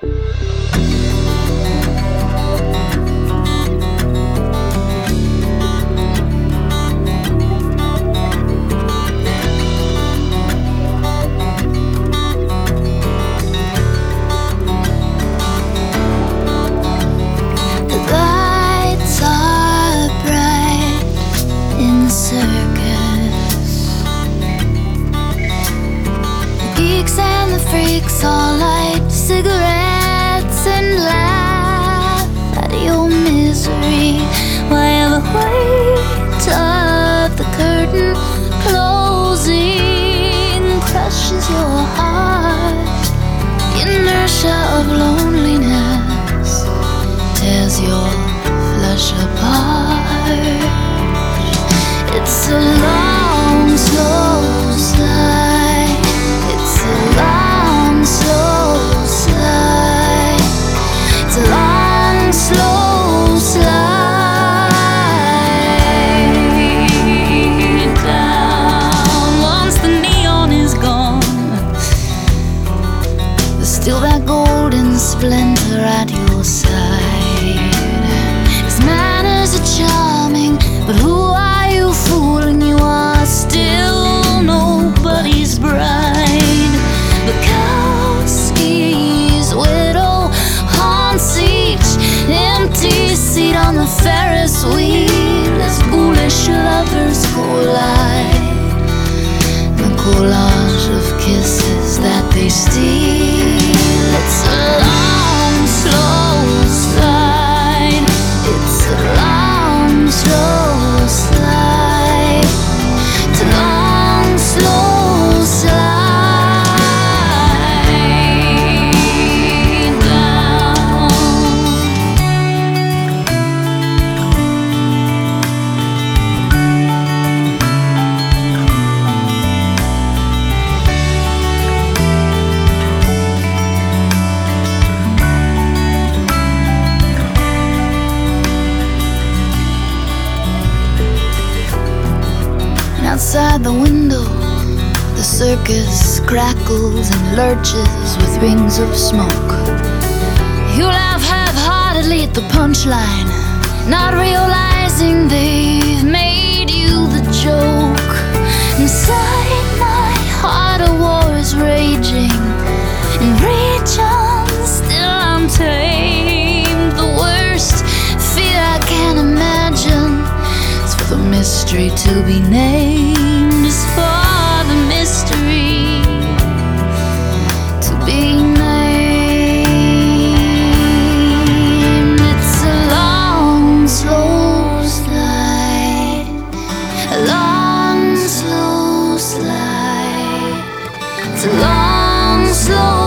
Freaks all light cigarettes and laugh at your misery, while the weight of the curtain closing crushes your heart. The inertia of loneliness tears your flesh apart. It's a long, slow slide. It's a long, slow slide. It's a long, slow slide down. Once the neon is gone, there's still that golden splinter at your side. His manners are charming, but who are you fooling? You are still nobody's bride. Bukowski's widow haunts each empty seat on the Ferris wheel as ghoulish lovers collide. The collage of kisses that they steal. It's a long, slow slide. It's a long, slow slide. It's a long, slow slide. Outside the window, the circus crackles and lurches with rings of smoke. You laugh half-heartedly at the punchline, not realizing they've made you the joke. Inside my heart a war is raging in regions still untamed. The worst fear I can imagine is for the mystery to be named, is for the mystery to be named. It's a long, slow slide. A long, slow slide. It's a long, slow